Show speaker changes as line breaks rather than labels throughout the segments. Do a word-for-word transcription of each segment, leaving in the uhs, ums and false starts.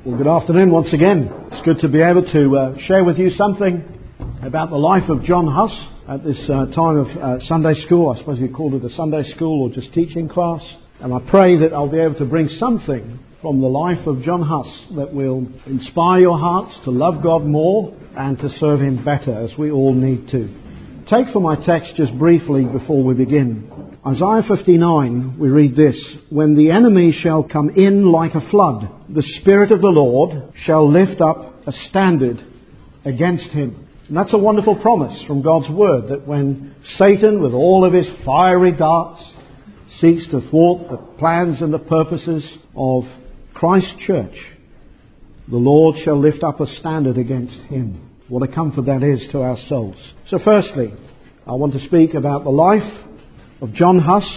Well, good afternoon once again. It's good to be able to uh, share with you something about the life of John Huss at this uh, time of uh, Sunday school. I suppose you called it a Sunday school or just teaching class. And I pray that I'll be able to bring something from the life of John Huss that will inspire your hearts to love God more and to serve Him better, as we all need to. Take for my text just briefly before we begin. Isaiah fifty-nine, we read this: "When the enemy shall come in like a flood, the Spirit of the Lord shall lift up a standard against him." And that's a wonderful promise from God's Word, that when Satan, with all of his fiery darts, seeks to thwart the plans and the purposes of Christ's church, the Lord shall lift up a standard against him. What a comfort that is to our souls. So firstly, I want to speak about the life of John Huss.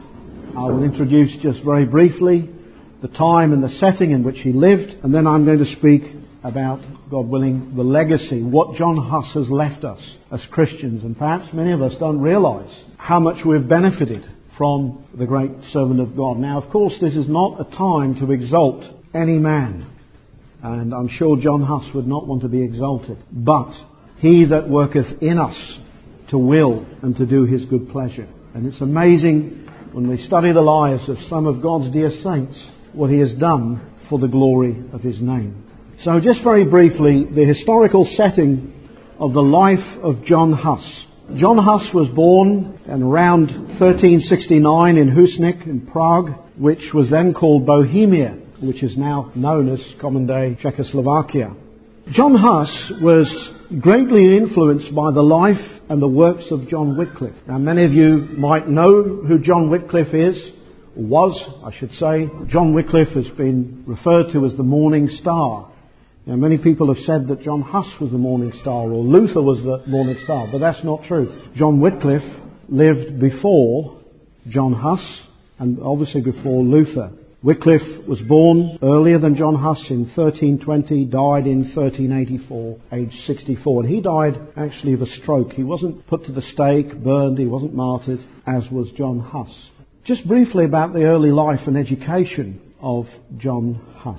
I will introduce just very briefly the time and the setting in which he lived, and then I'm going to speak about, God willing, the legacy, what John Huss has left us as Christians. And perhaps many of us don't realise how much we've benefited from the great servant of God. Now, of course, this is not a time to exalt any man, and I'm sure John Huss would not want to be exalted. But he that worketh in us to will and to do his good pleasure. And it's amazing when we study the lives of some of God's dear saints, what he has done for the glory of his name. So just very briefly, the historical setting of the life of John Huss. John Huss was born in around thirteen sixty-nine in Husnik in Prague, which was then called Bohemia, which is now known as common-day Czechoslovakia. John Huss was greatly influenced by the life and the works of John Wycliffe. Now, many of you might know who John Wycliffe is, or was, I should say. John Wycliffe has been referred to as the Morning Star. Now, many people have said that John Huss was the Morning Star, or Luther was the Morning Star, but that's not true. John Wycliffe lived before John Huss, and obviously before Luther. Wycliffe was born earlier than John Huss in thirteen twenty, died in thirteen eighty-four, aged sixty-four. And he died actually of a stroke. He wasn't put to the stake, burned, he wasn't martyred, as was John Huss. Just briefly about the early life and education of John Huss.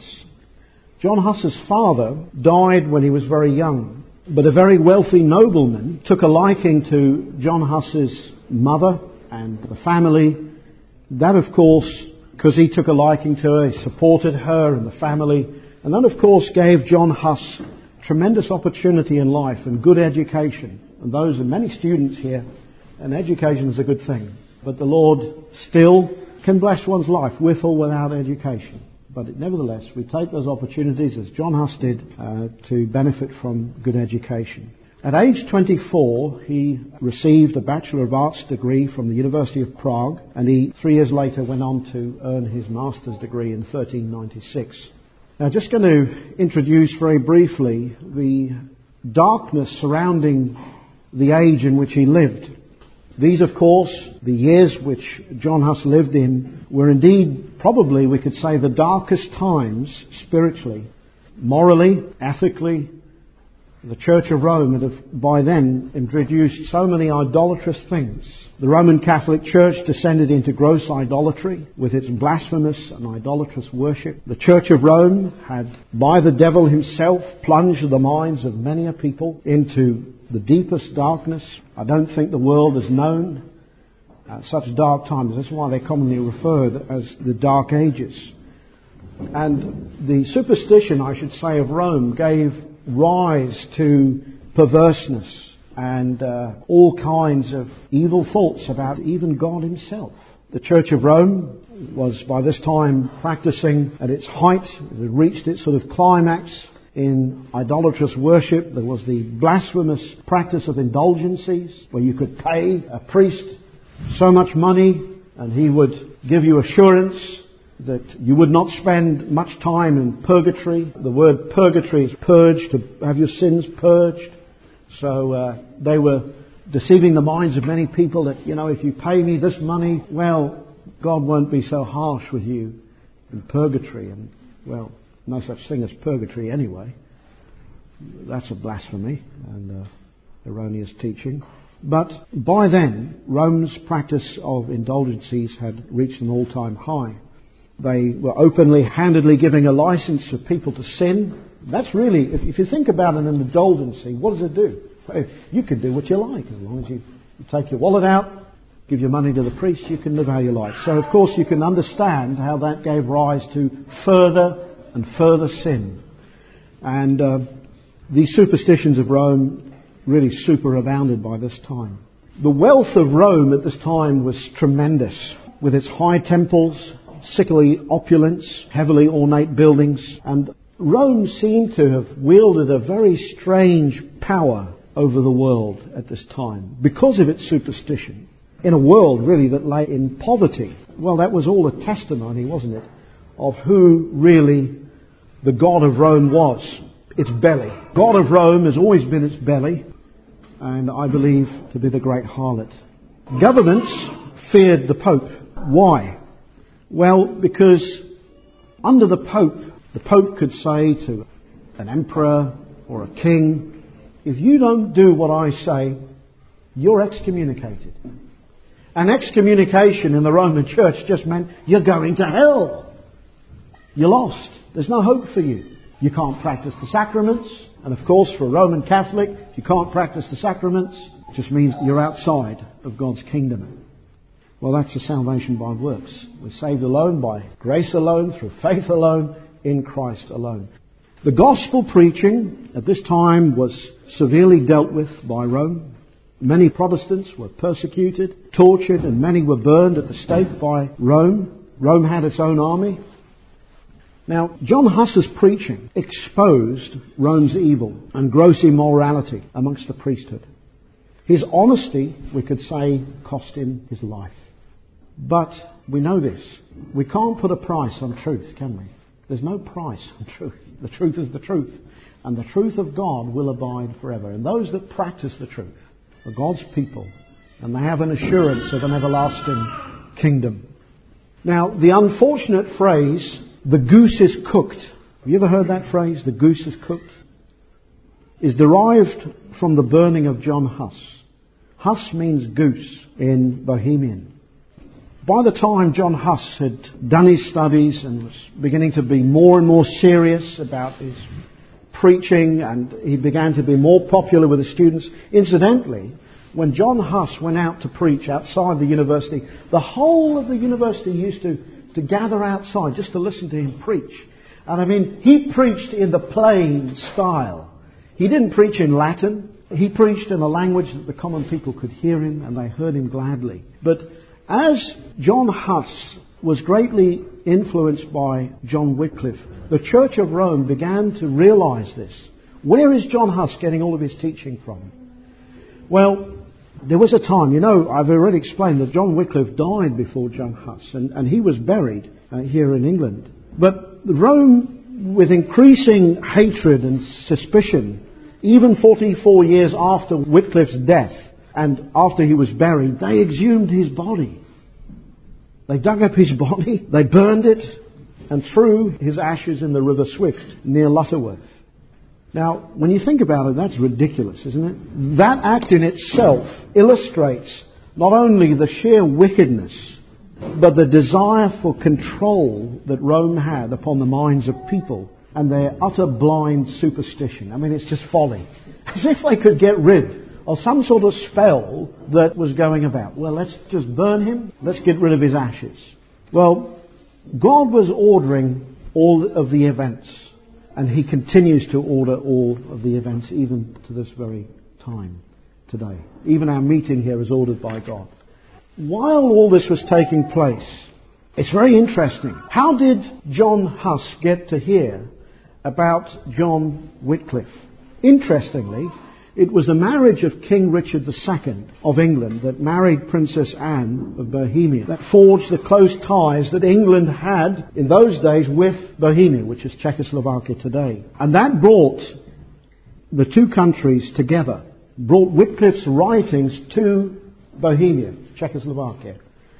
John Huss's father died when he was very young, but a very wealthy nobleman took a liking to John Huss's mother and the family. That, of course, because he took a liking to her, he supported her and the family, and that, of course, gave John Huss tremendous opportunity in life and good education. And those are many students here, and education is a good thing. But the Lord still can bless one's life with or without education. But it, nevertheless, we take those opportunities, as John Huss did, uh, to benefit from good education. At age twenty-four, he received a Bachelor of Arts degree from the University of Prague, and he, three years later, went on to earn his master's degree in thirteen ninety-six. Now, just going to introduce very briefly the darkness surrounding the age in which he lived. These, of course, the years which John Huss lived in, were indeed, probably, we could say, the darkest times spiritually, morally, ethically. The Church of Rome had by then introduced so many idolatrous things. The Roman Catholic Church descended into gross idolatry with its blasphemous and idolatrous worship. The Church of Rome had, by the devil himself, plunged the minds of many a people into the deepest darkness. I don't think the world has known uh, such dark times. That's why they're commonly referred as the Dark Ages. And the superstition, I should say, of Rome gave rise to perverseness and uh, all kinds of evil thoughts about even God himself. The Church of Rome was by this time practicing at its height. It had reached its sort of climax in idolatrous worship. There was the blasphemous practice of indulgencies, where you could pay a priest so much money and he would give you assurance that you would not spend much time in purgatory. The word purgatory is purge, to have your sins purged. So uh, they were deceiving the minds of many people that, you know, if you pay me this money, well, God won't be so harsh with you in purgatory. And, well, no such thing as purgatory anyway. That's a blasphemy and uh, erroneous teaching. But by then, Rome's practice of indulgencies had reached an all-time high. They were openly, handedly giving a license for people to sin. That's really, if, if you think about an indulgency, what does it do? You can do what you like as long as you, you take your wallet out, give your money to the priest, you can live how you like. So of course you can understand how that gave rise to further and further sin. And uh, these superstitions of Rome really superabounded by this time. The wealth of Rome at this time was tremendous, with its high temples, sickly opulence, heavily ornate buildings, and Rome seemed to have wielded a very strange power over the world at this time because of its superstition. In a world really that lay in poverty. Well, that was all a testimony, wasn't it, of who really the God of Rome was, its belly. God of Rome has always been its belly, and I believe to be the great harlot. Governments feared the Pope. Why? Well, because under the Pope, the Pope could say to an emperor or a king, if you don't do what I say, you're excommunicated. And excommunication in the Roman Church just meant you're going to hell. You're lost. There's no hope for you. You can't practice the sacraments. And of course, for a Roman Catholic, if you can't practice the sacraments, it just means you're outside of God's kingdom. Well, that's the salvation by works. We're saved alone by grace alone, through faith alone, in Christ alone. The gospel preaching at this time was severely dealt with by Rome. Many Protestants were persecuted, tortured, and many were burned at the stake by Rome. Rome had its own army. Now, John Huss's preaching exposed Rome's evil and gross immorality amongst the priesthood. His honesty, we could say, cost him his life. But we know this. We can't put a price on truth, can we? There's no price on truth. The truth is the truth. And the truth of God will abide forever. And those that practice the truth are God's people. And they have an assurance of an everlasting kingdom. Now, the unfortunate phrase, the goose is cooked. Have you ever heard that phrase, the goose is cooked? Is derived from the burning of John Huss. Huss means goose in Bohemian. By the time John Huss had done his studies and was beginning to be more and more serious about his preaching, and he began to be more popular with the students. Incidentally, when John Huss went out to preach outside the university, the whole of the university used to, to gather outside just to listen to him preach. And I mean, he preached in the plain style. He didn't preach in Latin. He preached in a language that the common people could hear him, and they heard him gladly. But as John Huss was greatly influenced by John Wycliffe, the Church of Rome began to realize this. Where is John Huss getting all of his teaching from? Well, there was a time, you know, I've already explained that John Wycliffe died before John Huss, and, and he was buried uh, here in England. But Rome, with increasing hatred and suspicion, even forty-four years after Wycliffe's death, and after he was buried, they exhumed his body. They dug up his body, they burned it, and threw his ashes in the River Swift near Lutterworth. Now, when you think about it, that's ridiculous, isn't it? That act in itself illustrates not only the sheer wickedness, but the desire for control that Rome had upon the minds of people and their utter blind superstition. I mean, it's just folly. As if they could get rid of some sort of spell that was going about. Well, let's just burn him. Let's get rid of his ashes. Well, God was ordering all of the events, and He continues to order all of the events even to this very time today. Even our meeting here is ordered by God. While all this was taking place, it's very interesting. How did John Huss get to hear about John Wycliffe? Interestingly, it was the marriage of King Richard the Second of England that married Princess Anne of Bohemia that forged the close ties that England had in those days with Bohemia, which is Czechoslovakia today. And that brought the two countries together, brought Wycliffe's writings to Bohemia, Czechoslovakia.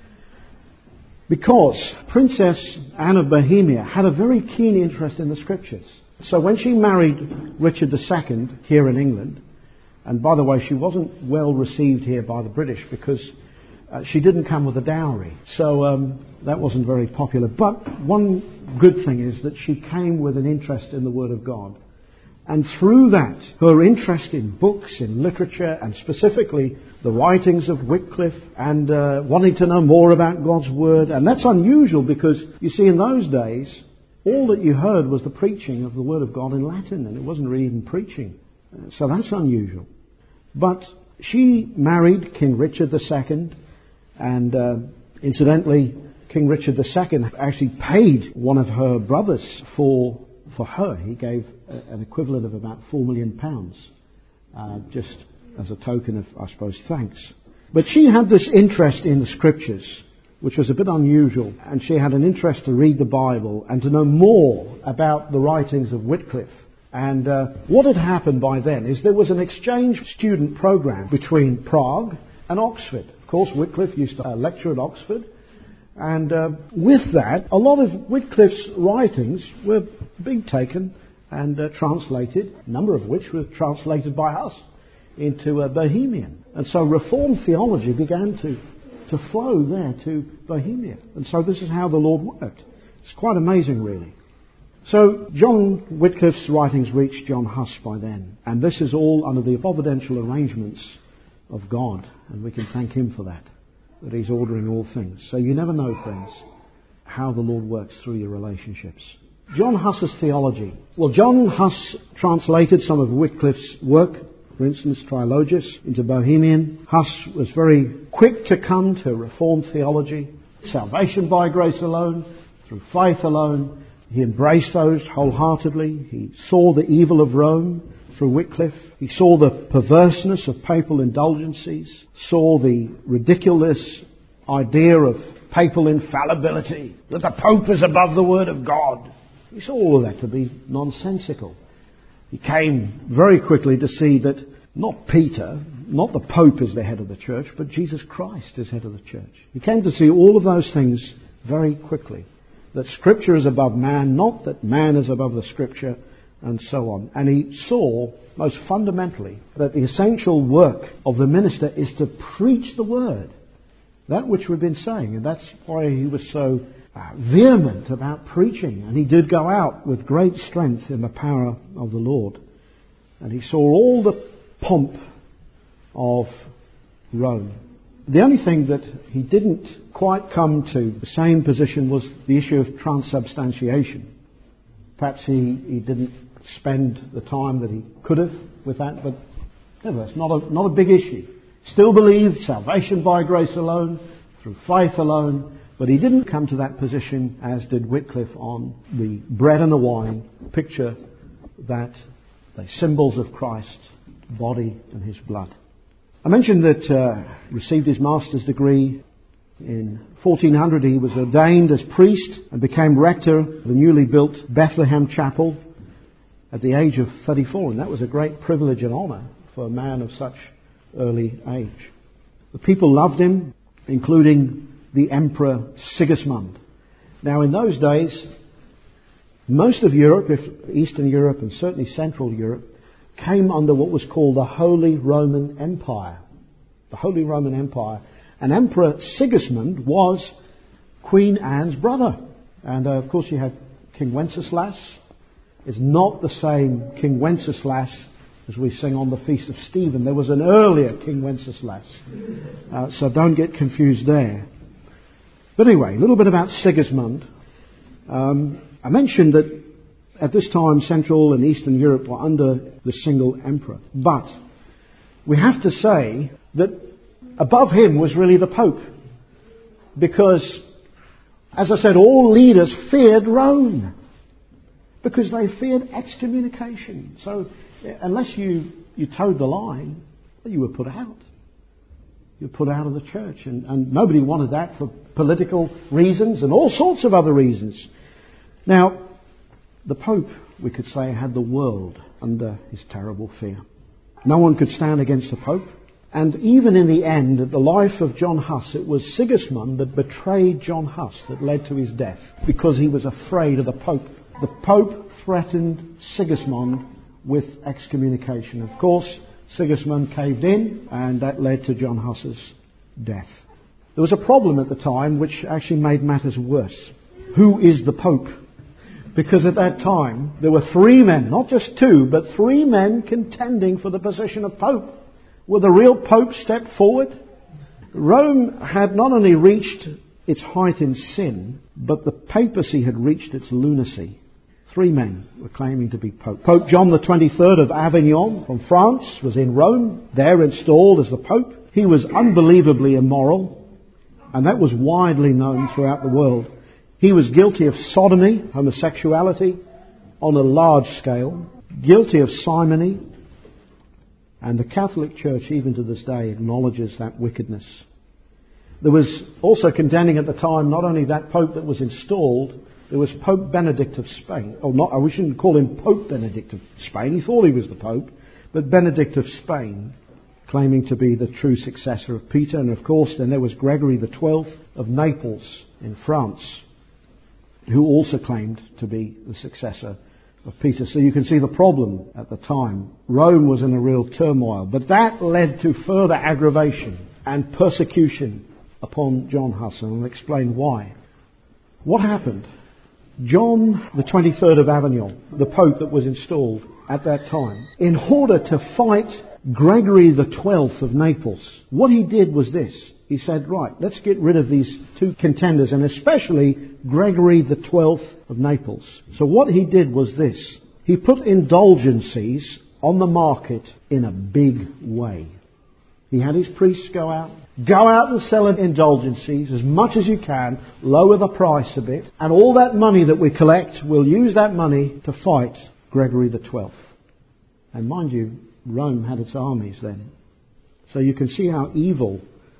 Because Princess Anne of Bohemia had a very keen interest in the Scriptures. So when she married Richard the Second here in England, and by the way, she wasn't well received here by the British because uh, she didn't come with a dowry. So um, that wasn't very popular. But one good thing is that she came with an interest in the Word of God. And through that, her interest in books, in literature, and specifically the writings of Wycliffe, and uh, wanting to know more about God's Word. And that's unusual because, you see, in those days, all that you heard was the preaching of the Word of God in Latin, and it wasn't really even preaching. Uh, so that's unusual. But she married King Richard the Second, and uh, incidentally, King Richard the Second actually paid one of her brothers for for her. He gave a, an equivalent of about four million pounds, uh, just as a token of, I suppose, thanks. But she had this interest in the Scriptures, which was a bit unusual, and she had an interest to read the Bible and to know more about the writings of Wycliffe. And uh, what had happened by then is there was an exchange student program between Prague and Oxford. Of course, Wycliffe used to uh, lecture at Oxford. And uh, with that, a lot of Wycliffe's writings were being taken and uh, translated, a number of which were translated by us into uh, Bohemian. And so Reformed theology began to, to flow there to Bohemia. And so this is how the Lord worked. It's quite amazing, really. So John Wycliffe's writings reached John Huss by then. And this is all under the providential arrangements of God. And we can thank Him for that. That He's ordering all things. So you never know, friends, how the Lord works through your relationships. John Huss's theology. Well, John Huss translated some of Wycliffe's work, for instance, Trilogius, into Bohemian. Huss was very quick to come to Reformed theology. Salvation by grace alone, through faith alone. He embraced those wholeheartedly. He saw the evil of Rome through Wycliffe. He saw the perverseness of papal indulgencies, saw the ridiculous idea of papal infallibility, that the Pope is above the Word of God. He saw all of that to be nonsensical. He came very quickly to see that not Peter, not the Pope is the head of the church, but Jesus Christ is head of the church. He came to see all of those things very quickly. That Scripture is above man, not that man is above the Scripture, and so on. And he saw, most fundamentally, that the essential work of the minister is to preach the Word. That which we've been saying. And that's why he was so uh, vehement about preaching. And he did go out with great strength in the power of the Lord. And he saw all the pomp of Rome. The only thing that he didn't quite come to the same position was the issue of transubstantiation. Perhaps he, he didn't spend the time that he could have with that, but nevertheless, not a, not a big issue. Still believed salvation by grace alone, through faith alone, but he didn't come to that position as did Wycliffe on the bread and the wine picture that they're symbols of Christ's body and His blood. I mentioned that uh, received his master's degree. In fourteen hundred he was ordained as priest and became rector of the newly built Bethlehem Chapel at the age of thirty-four. And that was a great privilege and honour for a man of such early age. The people loved him, including the Emperor Sigismund. Now in those days, most of Europe, if Eastern Europe and certainly Central Europe, came under what was called the Holy Roman Empire. The Holy Roman Empire. And Emperor Sigismund was Queen Anne's brother. And uh, of course you have King Wenceslas. It's not the same King Wenceslas as we sing on the Feast of Stephen. There was an earlier King Wenceslas. Uh, so don't get confused there. But anyway, a little bit about Sigismund. Um, I mentioned that at this time, Central and Eastern Europe were under the single emperor. But we have to say that above him was really the Pope. Because, as I said, all leaders feared Rome. Because they feared excommunication. So, unless you, you towed the line, you were put out. You were put out of the church. And, and nobody wanted that for political reasons and all sorts of other reasons. Now, the Pope, we could say, had the world under his terrible fear. No one could stand against the Pope. And even in the end, at the life of John Huss, it was Sigismund that betrayed John Huss that led to his death, because he was afraid of the Pope. The Pope threatened Sigismund with excommunication. Of course, Sigismund caved in, and that led to John Huss's death. There was a problem at the time which actually made matters worse. Who is the Pope? Because at that time there were three men, not just two, but three men contending for the position of Pope. Will the real Pope step forward? Rome had not only reached its height in sin, but the papacy had reached its lunacy. Three men were claiming to be Pope. Pope John the twenty-third of Avignon from France was in Rome, there installed as the Pope. He was unbelievably immoral, and that was widely known throughout the world. He was guilty of sodomy, homosexuality, on a large scale, guilty of simony, and the Catholic Church, even to this day, acknowledges that wickedness. There was also contending at the time not only that Pope that was installed, there was Pope Benedict of Spain. Oh, not, we shouldn't call him Pope Benedict of Spain. He thought he was the Pope, but Benedict of Spain, claiming to be the true successor of Peter. And of course, then there was Gregory the twelfth of Naples in France, who also claimed to be the successor of Peter. So you can see the problem at the time. Rome was in a real turmoil, but that led to further aggravation and persecution upon John Huss, and I'll explain why. What happened? John the twenty-third of Avignon, the Pope that was installed at that time, in order to fight Gregory the twelfth of Naples, what he did was this. He said, right, let's get rid of these two contenders, and especially Gregory the twelfth of Naples. So what he did was this. He put indulgencies on the market in a big way. He had his priests go out, go out and sell indulgencies as much as you can, lower the price a bit, and all that money that we collect, we'll use that money to fight Gregory the twelfth. And mind you, Rome had its armies then. So you can see how evil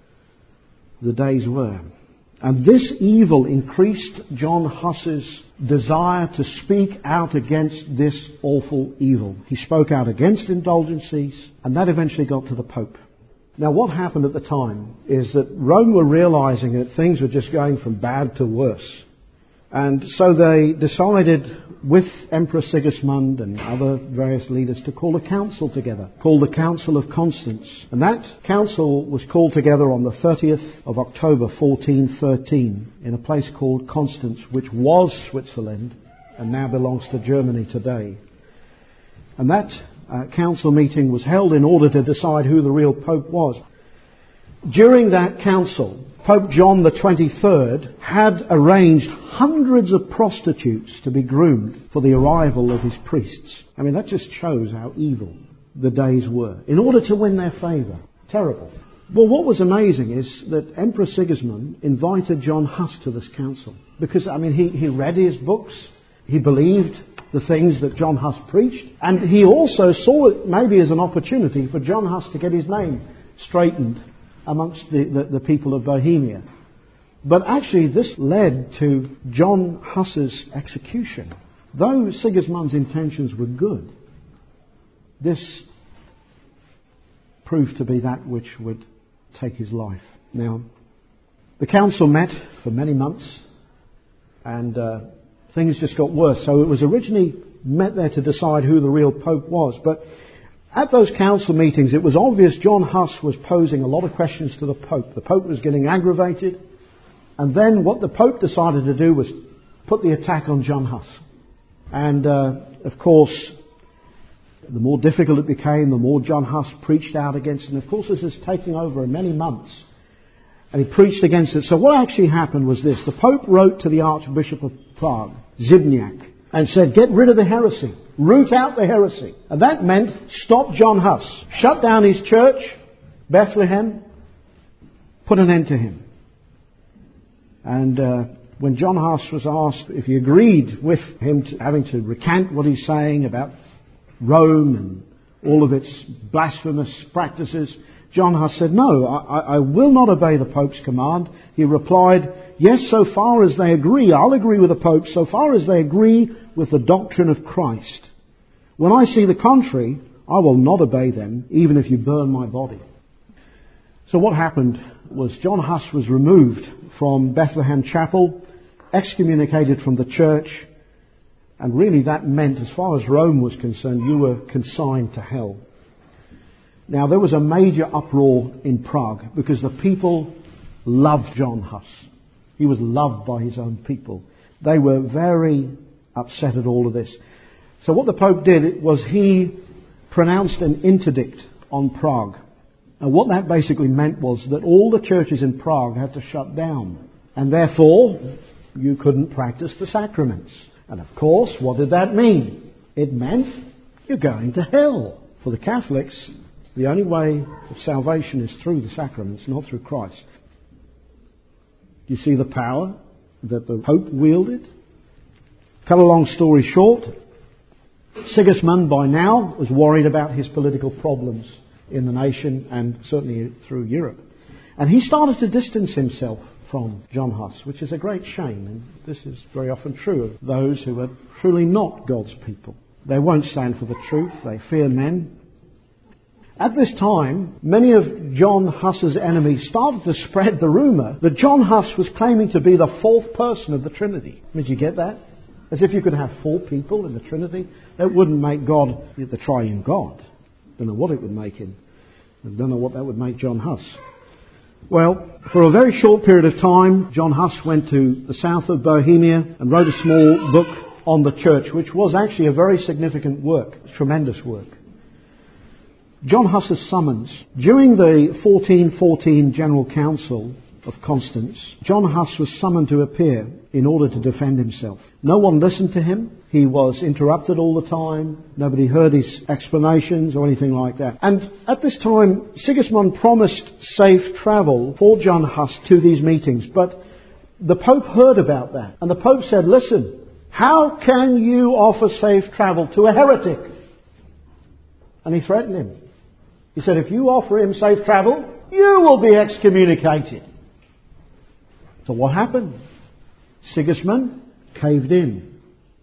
the days were. And this evil increased John Huss's desire to speak out against this awful evil. He spoke out against indulgencies, and that eventually got to the Pope. Now what happened at the time is that Rome were realizing that things were just going from bad to worse. And so they decided with Emperor Sigismund and other various leaders to call a council together, called the Council of Constance. And that council was called together on the thirtieth of October fourteen thirteen in a place called Constance, which was Switzerland and now belongs to Germany today. And that uh, council meeting was held in order to decide who the real Pope was. During that council, Pope John the twenty-third had arranged hundreds of prostitutes to be groomed for the arrival of his priests. I mean, that just shows how evil the days were, in order to win their favour. Terrible. Well, what was amazing is that Emperor Sigismund invited John Huss to this council. Because, I mean, he, he read his books, he believed the things that John Huss preached, and he also saw it maybe as an opportunity for John Huss to get his name straightened amongst the, the, the people of Bohemia. But actually this led to John Huss's execution. Though Sigismund's intentions were good, this proved to be that which would take his life. Now, the council met for many months, and uh, things just got worse. So it was originally met there to decide who the real Pope was, but at those council meetings, it was obvious John Huss was posing a lot of questions to the Pope. The Pope was getting aggravated. And then what the Pope decided to do was put the attack on John Huss. And, uh, of course, the more difficult it became, the more John Huss preached out against it. And, of course, this is taking over many months. And he preached against it. So what actually happened was this. The Pope wrote to the Archbishop of Prague, Zbigniew, and said, get rid of the heresy. Root out the heresy. And that meant stop John Huss. Shut down his church, Bethlehem. Put an end to him. And uh, when John Huss was asked if he agreed with him to, having to recant what he's saying about Rome and all of its blasphemous practices, John Huss said, no, I, I will not obey the Pope's command. He replied, yes, so far as they agree, I'll agree with the Pope, so far as they agree with the doctrine of Christ. When I see the contrary, I will not obey them, even if you burn my body. So what happened was John Huss was removed from Bethlehem Chapel, excommunicated from the church, and really that meant, as far as Rome was concerned, you were consigned to hell. Now, there was a major uproar in Prague because the people loved John Huss. He was loved by his own people. They were very upset at all of this. So what the Pope did was he pronounced an interdict on Prague. And what that basically meant was that all the churches in Prague had to shut down. And therefore, you couldn't practice the sacraments. And of course, what did that mean? It meant you're going to hell. For the Catholics, the only way of salvation is through the sacraments, not through Christ. Do you see the power that the Pope wielded? Cut a long story short, Sigismund by now was worried about his political problems in the nation and certainly through Europe. And he started to distance himself from John Huss, which is a great shame. And this is very often true of those who are truly not God's people. They won't stand for the truth. They fear men. At this time, many of John Huss's enemies started to spread the rumour that John Huss was claiming to be the fourth person of the Trinity. Did you get that? As if you could have four people in the Trinity. That wouldn't make God the triune God. Don't know what it would make him. I don't know what that would make John Huss. Well, for a very short period of time, John Huss went to the south of Bohemia and wrote a small book on the church, which was actually a very significant work, tremendous work. John Huss's summons. During the fourteen fourteen General Council of Constance, John Huss was summoned to appear in order to defend himself. No one listened to him. He was interrupted all the time. Nobody heard his explanations or anything like that. And at this time, Sigismund promised safe travel for John Huss to these meetings. But the Pope heard about that. And the Pope said, listen, how can you offer safe travel to a heretic? And he threatened him. He said, if you offer him safe travel, you will be excommunicated. So what happened? Sigismund caved in.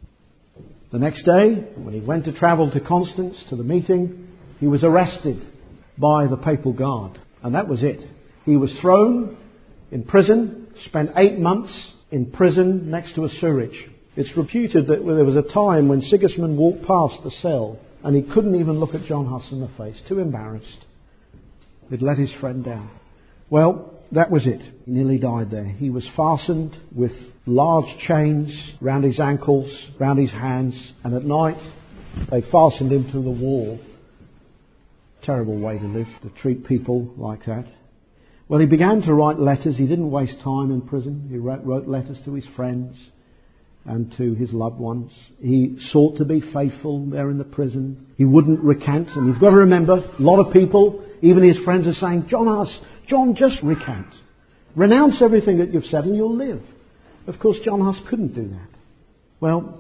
The next day, when he went to travel to Constance, to the meeting, he was arrested by the papal guard. And that was it. He was thrown in prison, spent eight months in prison next to a sewage. It's reputed that there was a time when Sigismund walked past the cell and he couldn't even look at John Huss in the face, too embarrassed. He'd let his friend down. Well, that was it. He nearly died there. He was fastened with large chains round his ankles, round his hands, and at night they fastened him to the wall. Terrible way to live, to treat people like that. Well, he began to write letters. He didn't waste time in prison. He wrote letters to his friends and to his loved ones. He sought to be faithful there in the prison. He wouldn't recant. And you've got to remember, a lot of people, even his friends, are saying, John Huss, John, just recant. Renounce everything that you've said and you'll live. Of course, John Huss couldn't do that. Well,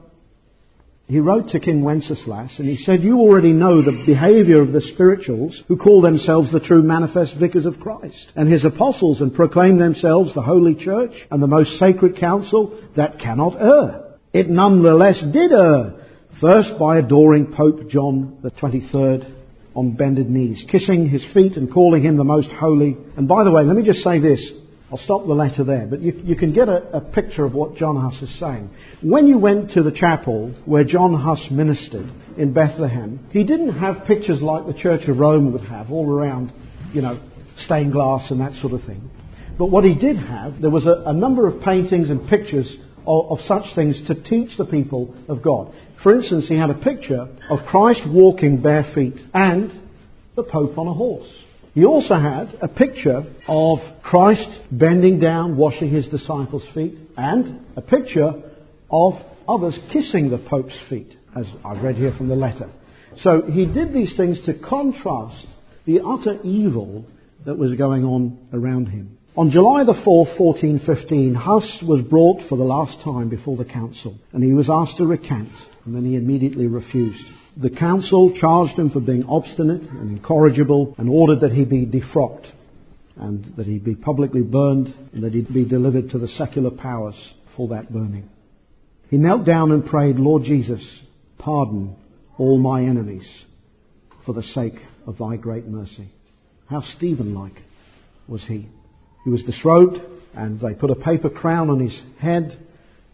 he wrote to King Wenceslas and he said, you already know the behaviour of the spirituals who call themselves the true manifest vicars of Christ and his apostles and proclaim themselves the Holy Church and the most sacred council that cannot err. It nonetheless did err, first by adoring Pope John the twenty-third on bended knees, kissing his feet and calling him the most holy. And by the way, let me just say this. I'll stop the letter there, but you, you can get a, a picture of what John Huss is saying. When you went to the chapel where John Huss ministered in Bethlehem, he didn't have pictures like the Church of Rome would have, all around, you know, stained glass and that sort of thing. But what he did have, there was a, a number of paintings and pictures of, of such things to teach the people of God. For instance, he had a picture of Christ walking bare feet and the Pope on a horse. He also had a picture of Christ bending down, washing his disciples' feet, and a picture of others kissing the Pope's feet, as I've read here from the letter. So he did these things to contrast the utter evil that was going on around him. On July the fourth, fourteen fifteen, Huss was brought for the last time before the council, and he was asked to recant, and then he immediately refused. The council charged him for being obstinate and incorrigible and ordered that he be defrocked and that he be publicly burned and that he be delivered to the secular powers for that burning. He knelt down and prayed, Lord Jesus, pardon all my enemies for the sake of thy great mercy. How Stephen-like was he. He was disrobed and they put a paper crown on his head.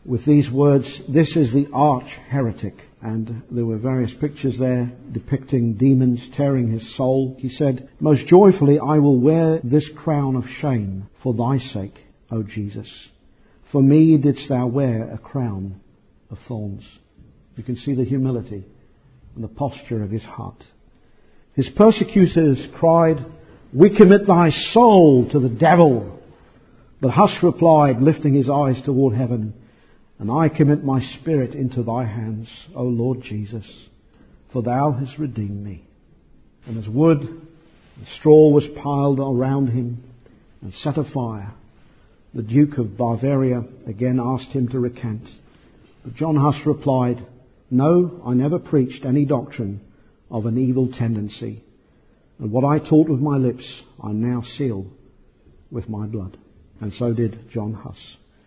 with these words, "This is the arch heretic." And there were various pictures there depicting demons tearing his soul. He said, "Most joyfully I will wear this crown of shame for thy sake, O Jesus. For me didst thou wear a crown of thorns." You can see the humility and the posture of his heart. His persecutors cried, "We commit thy soul to the devil." But Huss replied, lifting his eyes toward heaven, "And I commit my spirit into thy hands, O Lord Jesus, for thou hast redeemed me." And as wood and straw was piled around him and set afire, the Duke of Bavaria again asked him to recant. But John Huss replied, "No, I never preached any doctrine of an evil tendency. And what I taught with my lips, I now seal with my blood." And so did John Huss.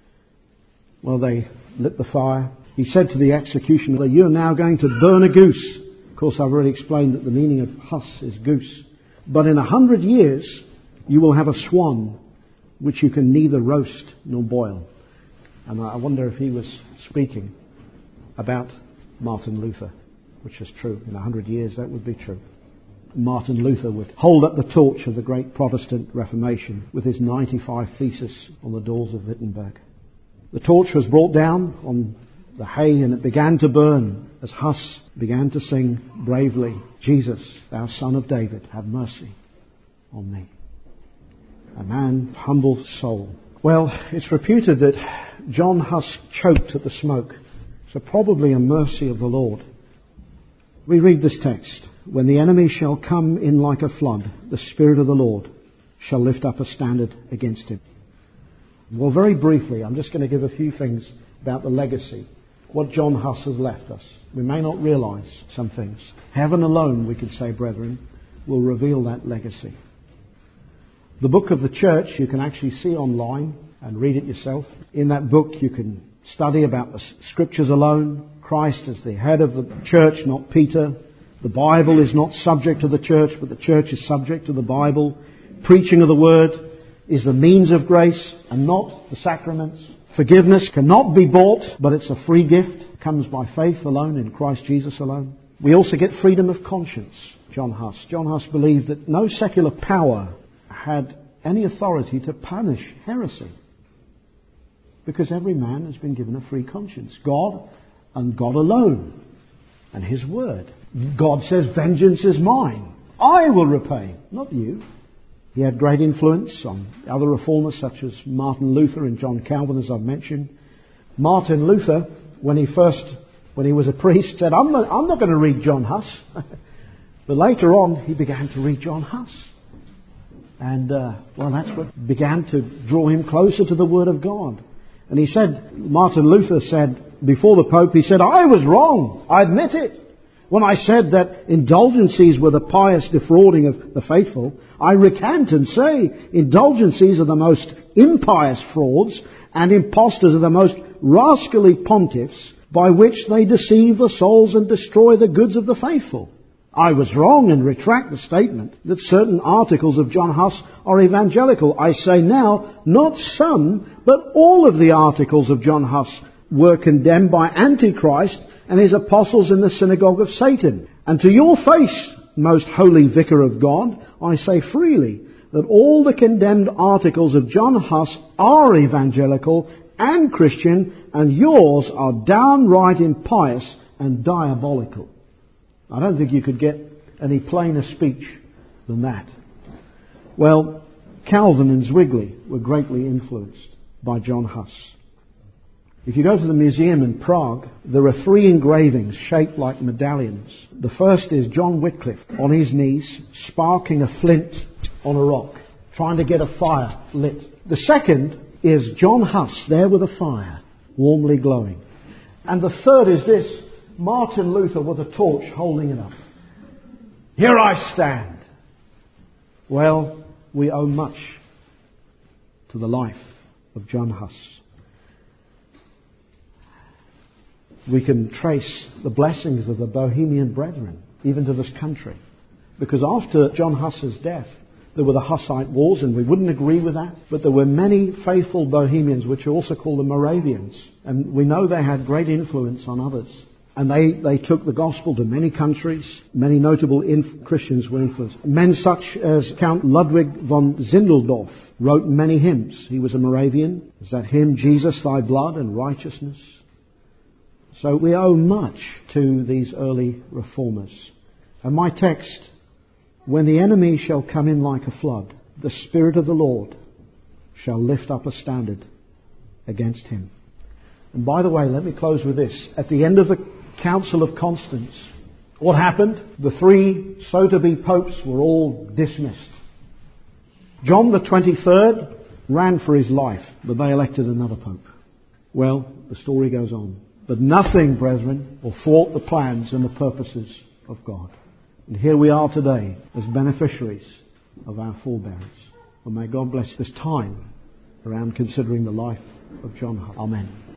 Well, they lit the fire. He said to the executioner, "You're now going to burn a goose." Of course, I've already explained that the meaning of Huss is goose. "But in a hundred years, you will have a swan, which you can neither roast nor boil." And I wonder if he was speaking about Martin Luther, which is true. In a hundred years, that would be true. Martin Luther would hold up the torch of the great Protestant Reformation with his ninety-five Theses on the doors of Wittenberg. The torch was brought down on the hay and it began to burn as Huss began to sing bravely, "Jesus, thou Son of David, have mercy on me." A man of humble soul. Well, it's reputed that John Huss choked at the smoke, so probably a mercy of the Lord. We read this text, "When the enemy shall come in like a flood, the Spirit of the Lord shall lift up a standard against him." Well, very briefly, I'm just going to give a few things about the legacy, what John Huss has left us. We may not realise some things. Heaven alone, we could say, brethren, will reveal that legacy. The book of the church you can actually see online and read it yourself. In that book you can study about the scriptures alone. Christ is the head of the church, not Peter. The Bible is not subject to the church, but the church is subject to the Bible. Preaching of the word is the means of grace and not the sacraments. Forgiveness cannot be bought, but it's a free gift. It comes by faith alone in Christ Jesus alone. We also get freedom of conscience, John Huss. John Huss believed that no secular power had any authority to punish heresy, because every man has been given a free conscience. God and God alone and His Word. God says, "Vengeance is mine. I will repay," not you. He had great influence on other reformers such as Martin Luther and John Calvin, as I've mentioned. Martin Luther, when he first, when he was a priest, said, I'm not, I'm not going to read John Huss. But later on, he began to read John Huss. And, uh, well, that's what began to draw him closer to the Word of God. And he said, Martin Luther said, before the Pope, he said, "I was wrong. I admit it. When I said that indulgencies were the pious defrauding of the faithful, I recant and say indulgencies are the most impious frauds, and impostors are the most rascally pontiffs by which they deceive the souls and destroy the goods of the faithful. I was wrong and retract the statement that certain articles of John Huss are evangelical. I say now, not some, but all of the articles of John Huss were condemned by Antichrist and his apostles in the synagogue of Satan. And to your face, most holy vicar of God, I say freely that all the condemned articles of John Huss are evangelical and Christian, and yours are downright impious and diabolical." I don't think you could get any plainer speech than that. Well, Calvin and Zwingli were greatly influenced by John Huss. If you go to the museum in Prague, there are three engravings shaped like medallions. The first is John Wycliffe on his knees, sparking a flint on a rock, trying to get a fire lit. The second is John Huss there with a fire, warmly glowing. And the third is this, Martin Luther with a torch holding it up. Here I stand. Well, we owe much to the life of John Huss. We can trace the blessings of the Bohemian Brethren even to this country, because after John Huss's death, There were the Hussite Wars, and we wouldn't agree with that. But there were many faithful Bohemians, which are also called the Moravians. And we know they had great influence on others. And they, they took the gospel to many countries. Many notable inf- Christians were influenced. Men such as Count Ludwig von Zindeldorf wrote many hymns. He was a Moravian. There's that hymn, Jesus, Thy Blood and Righteousness. So we owe much to these early reformers. And my text, when the enemy shall come in like a flood, the Spirit of the Lord shall lift up a standard against him. And by the way, let me close with this. At the end of the Council of Constance, what happened? The three so-to-be popes were all dismissed. John the twenty-third ran for his life, but they elected another pope. Well, the story goes on. But nothing, brethren, will thwart the plans and the purposes of God. And here we are today as beneficiaries of our forebears. And may God bless this time around considering the life of John Huss. Amen.